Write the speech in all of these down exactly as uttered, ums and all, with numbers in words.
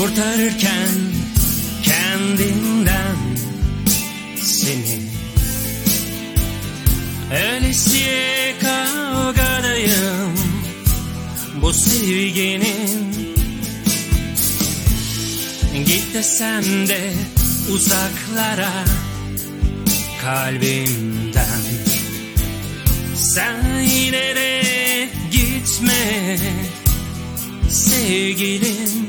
Kurtarırken kendimden seni, öylesiye kavgadayım bu sevginin. Git desem de uzaklara kalbimden, sen yine de gitme sevgilim.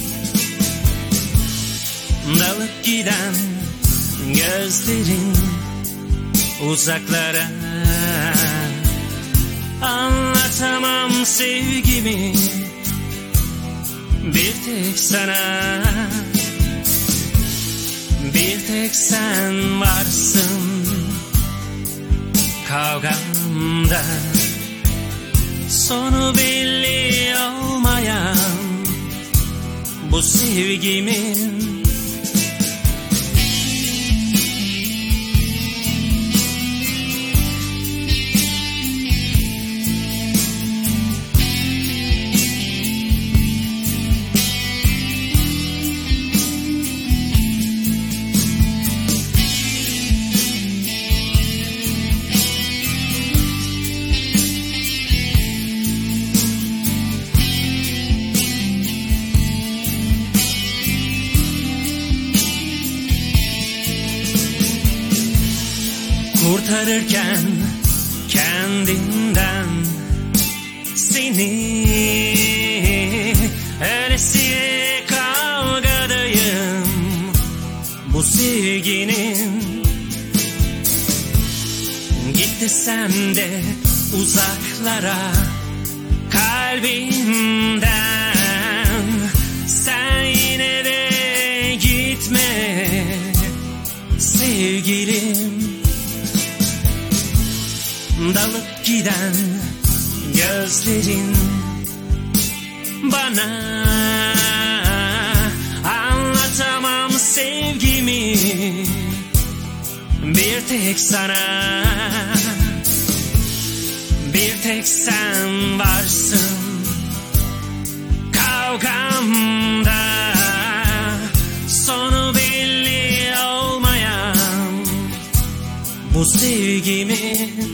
Dalıp giden gözlerin uzaklara, anlatamam sevgimi bir tek sana. Bir tek sen varsın kavgamda, sonu belli olmayan bu sevgimin. Kurtarırken kendinden seni, öylesiye kavgadayım bu sevginin. Git desem de uzaklara kalbimden, sen yine de gitme sevgilim. Dalıp giden gözlerin bana, anlatamam sevgimi bir tek sana. Bir tek sen varsın kavgamda, sonu belli olmayan bu sevgimin.